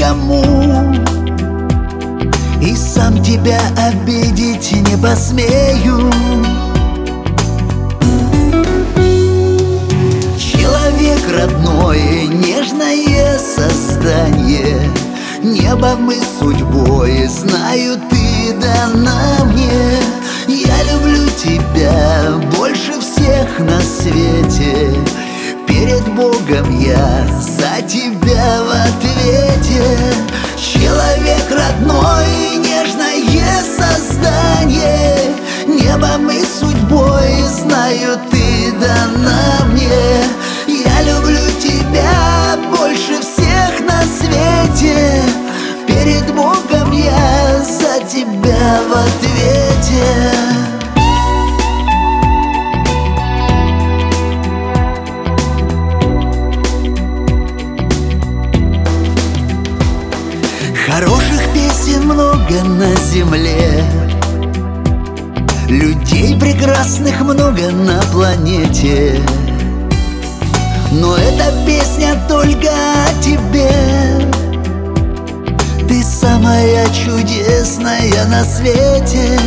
никому, и сам тебя обидеть не посмею. Человек родной, нежное создание, небом и судьбой, знаю, ты дана мне. Я люблю тебя больше всех на свете, перед Богом я за тебя в ответе. Человек родной, нежное создание, небом и судьбой, знаю, ты дана мне. Я люблю тебя больше всех на свете, перед Богом я за тебя в ответе. Хороших песен много на земле, людей прекрасных много на планете, но эта песня только о тебе. Ты самая чудесная на свете.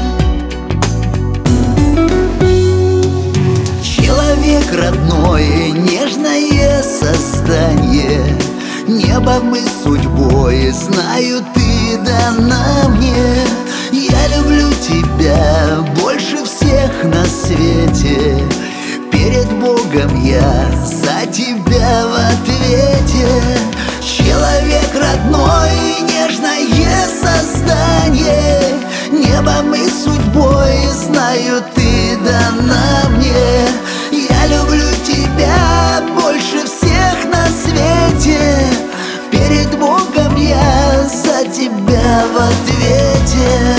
Человек родной, нежное создание, небом и судьбой, знаю, ты дана мне. Я люблю тебя больше всех на свете, перед Богом я за тебя в ответе. Человек родной, нежное создание, небом и судьбой, знаю, ты дана мне. Я люблю тебя больше всех на свете, перед Богом я за тебя в ответе.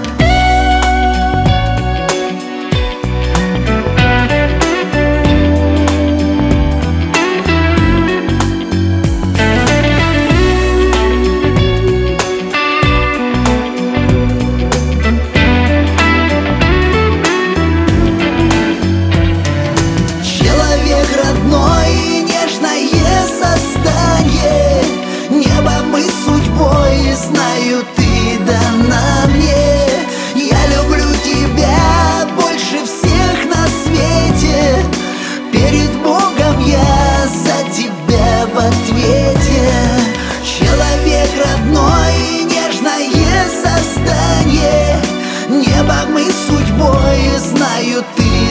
Небом и судьбой, знаю, ты дана мне. Я люблю тебя больше всех на свете, перед Богом я за тебя в ответе. Человек родной, нежное создание, небом и судьбой, знаю, ты